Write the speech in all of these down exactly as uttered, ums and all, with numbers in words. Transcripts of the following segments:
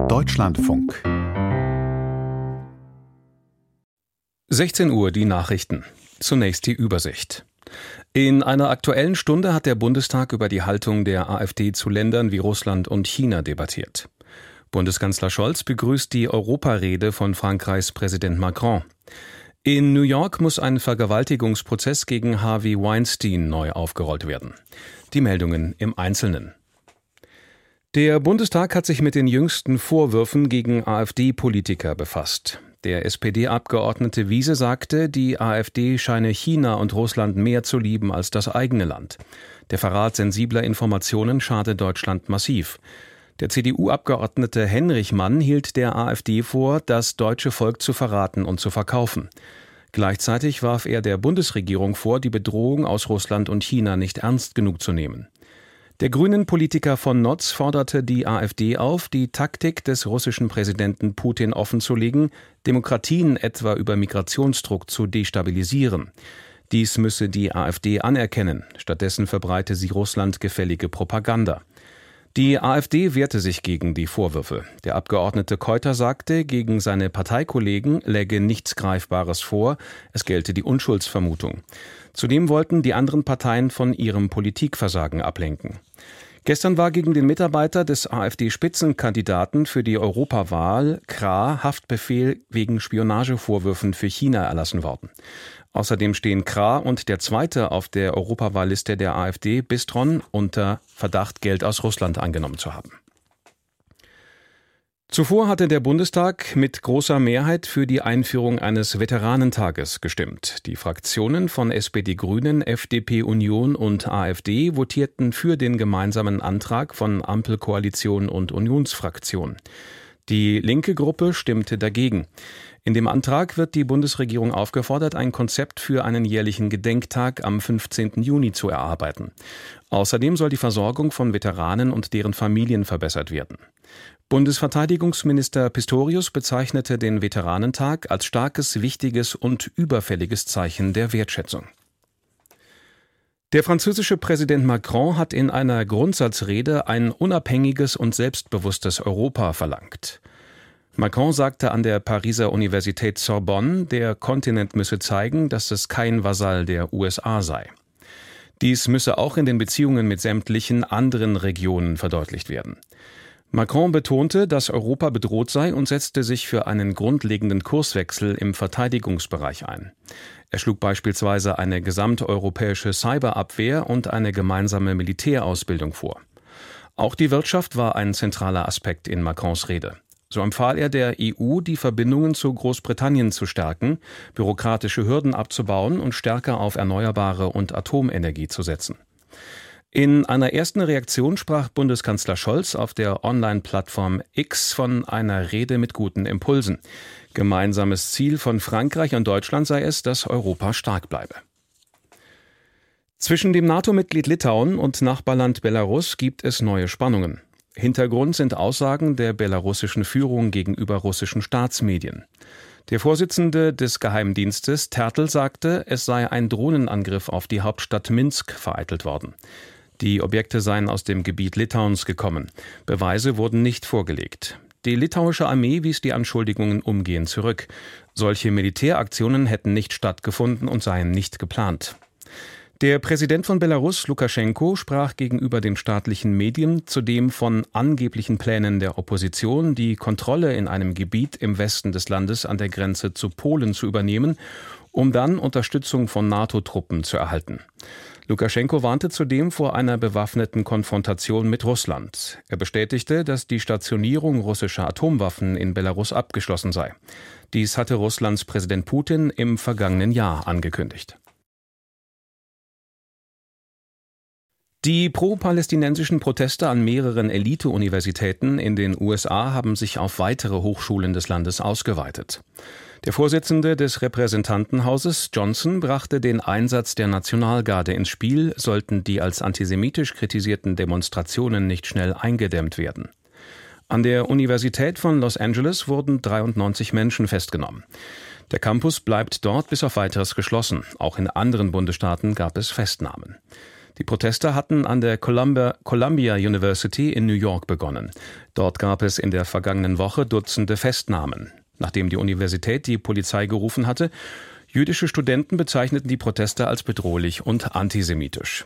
Deutschlandfunk. sechzehn Uhr die Nachrichten. Zunächst die Übersicht. In einer Aktuellen Stunde hat der Bundestag über die Haltung der AfD zu Ländern wie Russland und China debattiert. Bundeskanzler Scholz begrüßt die Europarede von Frankreichs Präsident Macron. In New York muss ein Vergewaltigungsprozess gegen Harvey Weinstein neu aufgerollt werden. Die Meldungen im Einzelnen. Der Bundestag hat sich mit den jüngsten Vorwürfen gegen AfD-Politiker befasst. Der S P D-Abgeordnete Wiese sagte, die AfD scheine China und Russland mehr zu lieben als das eigene Land. Der Verrat sensibler Informationen schade Deutschland massiv. Der C D U-Abgeordnete Henrich Mann hielt der AfD vor, das deutsche Volk zu verraten und zu verkaufen. Gleichzeitig warf er der Bundesregierung vor, die Bedrohung aus Russland und China nicht ernst genug zu nehmen. Der Grünen-Politiker von Notz forderte die AfD auf, die Taktik des russischen Präsidenten Putin offenzulegen, Demokratien etwa über Migrationsdruck zu destabilisieren. Dies müsse die AfD anerkennen, stattdessen verbreite sie Russland gefällige Propaganda. Die AfD wehrte sich gegen die Vorwürfe. Der Abgeordnete Keuter sagte, gegen seine Parteikollegen läge nichts Greifbares vor, es gelte die Unschuldsvermutung. Zudem wollten die anderen Parteien von ihrem Politikversagen ablenken. Gestern war gegen den Mitarbeiter des AfD-Spitzenkandidaten für die Europawahl, Krah, Haftbefehl wegen Spionagevorwürfen für China erlassen worden. Außerdem stehen Krah und der Zweite auf der Europawahlliste der AfD, Bistron, unter Verdacht, Geld aus Russland angenommen zu haben. Zuvor hatte der Bundestag mit großer Mehrheit für die Einführung eines Veteranentages gestimmt. Die Fraktionen von S P D, Grünen, F D P, Union und AfD votierten für den gemeinsamen Antrag von Ampelkoalition und Unionsfraktion. Die linke Gruppe stimmte dagegen. In dem Antrag wird die Bundesregierung aufgefordert, ein Konzept für einen jährlichen Gedenktag am fünfzehnten Juni zu erarbeiten. Außerdem soll die Versorgung von Veteranen und deren Familien verbessert werden. Bundesverteidigungsminister Pistorius bezeichnete den Veteranentag als starkes, wichtiges und überfälliges Zeichen der Wertschätzung. Der französische Präsident Macron hat in einer Grundsatzrede ein unabhängiges und selbstbewusstes Europa verlangt. Macron sagte an der Pariser Universität Sorbonne, der Kontinent müsse zeigen, dass es kein Vasall der U S A sei. Dies müsse auch in den Beziehungen mit sämtlichen anderen Regionen verdeutlicht werden. Macron betonte, dass Europa bedroht sei und setzte sich für einen grundlegenden Kurswechsel im Verteidigungsbereich ein. Er schlug beispielsweise eine gesamteuropäische Cyberabwehr und eine gemeinsame Militärausbildung vor. Auch die Wirtschaft war ein zentraler Aspekt in Macrons Rede. So empfahl er der E U, die Verbindungen zu Großbritannien zu stärken, bürokratische Hürden abzubauen und stärker auf erneuerbare und Atomenergie zu setzen. In einer ersten Reaktion sprach Bundeskanzler Scholz auf der Online-Plattform X von einer Rede mit guten Impulsen. Gemeinsames Ziel von Frankreich und Deutschland sei es, dass Europa stark bleibe. Zwischen dem NATO-Mitglied Litauen und Nachbarland Belarus gibt es neue Spannungen. Hintergrund sind Aussagen der belarussischen Führung gegenüber russischen Staatsmedien. Der Vorsitzende des Geheimdienstes Tertl sagte, es sei ein Drohnenangriff auf die Hauptstadt Minsk vereitelt worden. Die Objekte seien aus dem Gebiet Litauens gekommen. Beweise wurden nicht vorgelegt. Die litauische Armee wies die Anschuldigungen umgehend zurück. Solche Militäraktionen hätten nicht stattgefunden und seien nicht geplant. Der Präsident von Belarus, Lukaschenko, sprach gegenüber den staatlichen Medien zudem von angeblichen Plänen der Opposition, die Kontrolle in einem Gebiet im Westen des Landes an der Grenze zu Polen zu übernehmen, um dann Unterstützung von NATO-Truppen zu erhalten. Lukaschenko warnte zudem vor einer bewaffneten Konfrontation mit Russland. Er bestätigte, dass die Stationierung russischer Atomwaffen in Belarus abgeschlossen sei. Dies hatte Russlands Präsident Putin im vergangenen Jahr angekündigt. Die pro-palästinensischen Proteste an mehreren Elite-Universitäten in den U S A haben sich auf weitere Hochschulen des Landes ausgeweitet. Der Vorsitzende des Repräsentantenhauses, Johnson, brachte den Einsatz der Nationalgarde ins Spiel, sollten die als antisemitisch kritisierten Demonstrationen nicht schnell eingedämmt werden. An der Universität von Los Angeles wurden dreiundneunzig Menschen festgenommen. Der Campus bleibt dort bis auf Weiteres geschlossen. Auch in anderen Bundesstaaten gab es Festnahmen. Die Proteste hatten an der Columbia, Columbia University in New York begonnen. Dort gab es in der vergangenen Woche Dutzende Festnahmen. Nachdem die Universität die Polizei gerufen hatte, jüdische Studenten bezeichneten die Proteste als bedrohlich und antisemitisch.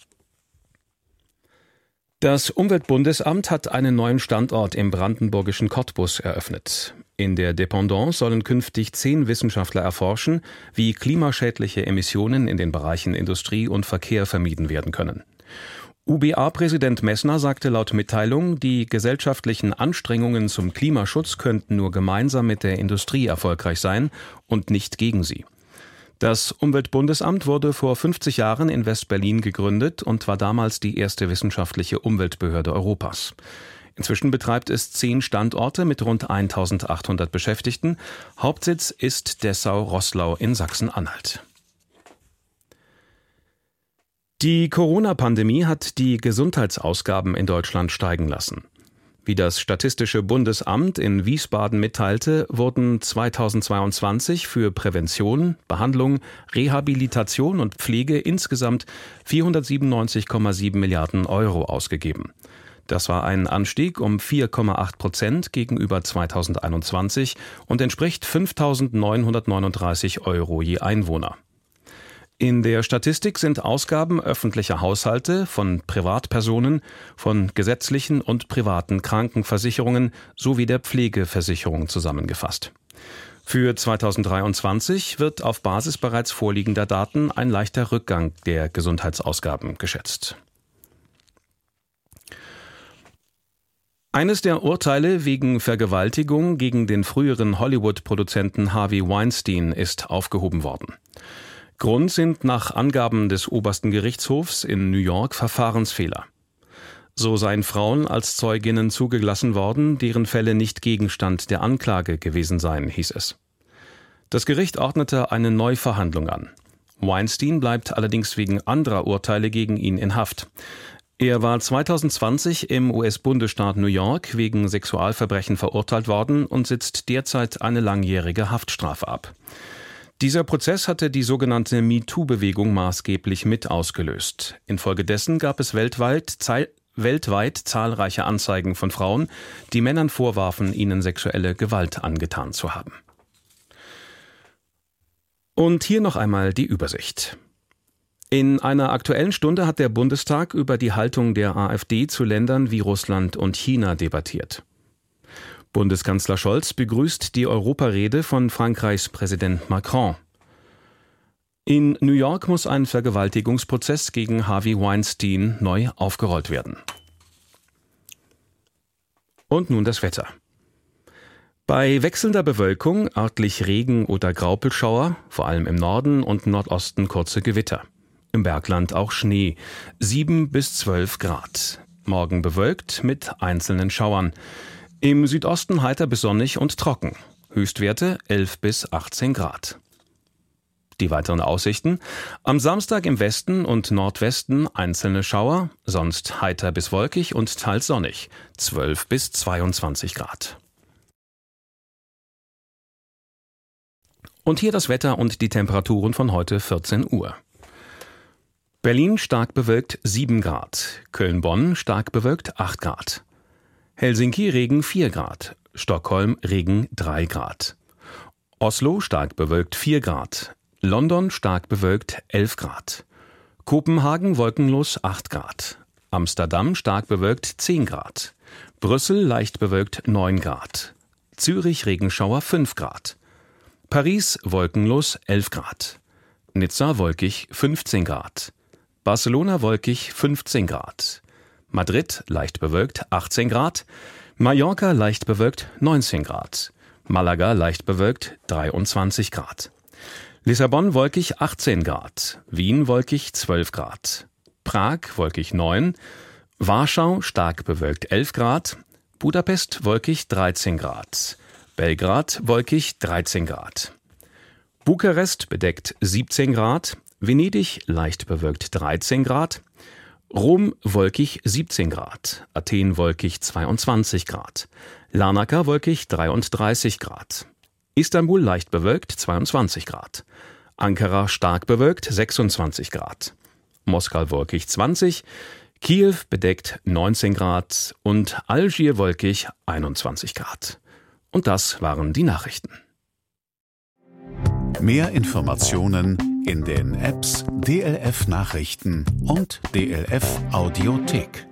Das Umweltbundesamt hat einen neuen Standort im brandenburgischen Cottbus eröffnet. In der Dependance sollen künftig zehn Wissenschaftler erforschen, wie klimaschädliche Emissionen in den Bereichen Industrie und Verkehr vermieden werden können. U B A-Präsident Messner sagte laut Mitteilung, die gesellschaftlichen Anstrengungen zum Klimaschutz könnten nur gemeinsam mit der Industrie erfolgreich sein und nicht gegen sie. Das Umweltbundesamt wurde vor fünfzig Jahren in West-Berlin gegründet und war damals die erste wissenschaftliche Umweltbehörde Europas. Inzwischen betreibt es zehn Standorte mit rund eintausendachthundert Beschäftigten. Hauptsitz ist Dessau-Roßlau in Sachsen-Anhalt. Die Corona-Pandemie hat die Gesundheitsausgaben in Deutschland steigen lassen. Wie das Statistische Bundesamt in Wiesbaden mitteilte, wurden zweitausendzweiundzwanzig für Prävention, Behandlung, Rehabilitation und Pflege insgesamt vierhundertsiebenundneunzig Komma sieben Milliarden Euro ausgegeben. Das war ein Anstieg um vier Komma acht Prozent gegenüber zweitausendeinundzwanzig und entspricht fünftausendneunhundertneununddreißig Euro je Einwohner. In der Statistik sind Ausgaben öffentlicher Haushalte, von Privatpersonen, von gesetzlichen und privaten Krankenversicherungen sowie der Pflegeversicherung zusammengefasst. Für zweitausenddreiundzwanzig wird auf Basis bereits vorliegender Daten ein leichter Rückgang der Gesundheitsausgaben geschätzt. Eines der Urteile wegen Vergewaltigung gegen den früheren Hollywood-Produzenten Harvey Weinstein ist aufgehoben worden. Grund sind nach Angaben des obersten Gerichtshofs in New York Verfahrensfehler. So seien Frauen als Zeuginnen zugelassen worden, deren Fälle nicht Gegenstand der Anklage gewesen seien, hieß es. Das Gericht ordnete eine Neuverhandlung an. Weinstein bleibt allerdings wegen anderer Urteile gegen ihn in Haft. Er war zweitausendzwanzig im U S-Bundesstaat New York wegen Sexualverbrechen verurteilt worden und sitzt derzeit eine langjährige Haftstrafe ab. Dieser Prozess hatte die sogenannte MeToo-Bewegung maßgeblich mit ausgelöst. Infolgedessen gab es weltweit, zei- weltweit zahlreiche Anzeigen von Frauen, die Männern vorwarfen, ihnen sexuelle Gewalt angetan zu haben. Und hier noch einmal die Übersicht. In einer Aktuellen Stunde hat der Bundestag über die Haltung der AfD zu Ländern wie Russland und China debattiert. Bundeskanzler Scholz begrüßt die Europarede von Frankreichs Präsident Macron. In New York muss ein Vergewaltigungsprozess gegen Harvey Weinstein neu aufgerollt werden. Und nun das Wetter. Bei wechselnder Bewölkung, örtlich Regen oder Graupelschauer, vor allem im Norden und Nordosten kurze Gewitter. Im Bergland auch Schnee, sieben bis zwölf Grad. Morgen bewölkt mit einzelnen Schauern. Im Südosten heiter bis sonnig und trocken. Höchstwerte elf bis achtzehn Grad. Die weiteren Aussichten: Am Samstag im Westen und Nordwesten einzelne Schauer, sonst heiter bis wolkig und teils sonnig, zwölf bis zweiundzwanzig Grad. Und hier das Wetter und die Temperaturen von heute vierzehn Uhr. Berlin stark bewölkt sieben Grad, Köln-Bonn stark bewölkt acht Grad. Helsinki Regen vier Grad, Stockholm Regen drei Grad. Oslo stark bewölkt vier Grad, London stark bewölkt elf Grad. Kopenhagen wolkenlos acht Grad, Amsterdam stark bewölkt zehn Grad. Brüssel leicht bewölkt neun Grad. Zürich Regenschauer fünf Grad. Paris wolkenlos elf Grad. Nizza wolkig fünfzehn Grad. Barcelona wolkig fünfzehn Grad. Madrid leicht bewölkt achtzehn Grad, Mallorca leicht bewölkt neunzehn Grad, Malaga leicht bewölkt dreiundzwanzig Grad, Lissabon wolkig achtzehn Grad, Wien wolkig zwölf Grad, Prag wolkig neun, Warschau stark bewölkt elf Grad, Budapest wolkig dreizehn Grad, Belgrad wolkig dreizehn Grad, Bukarest bedeckt siebzehn Grad, Venedig leicht bewölkt dreizehn Grad, Rom wolkig siebzehn Grad, Athen wolkig zweiundzwanzig Grad, Larnaca wolkig dreiunddreißig Grad, Istanbul leicht bewölkt zweiundzwanzig Grad, Ankara stark bewölkt sechsundzwanzig Grad, Moskau wolkig zwanzig, Kiew bedeckt neunzehn Grad und Algier wolkig einundzwanzig Grad. Und das waren die Nachrichten. Mehr Informationen in den Apps D L F Nachrichten und D L F Audiothek.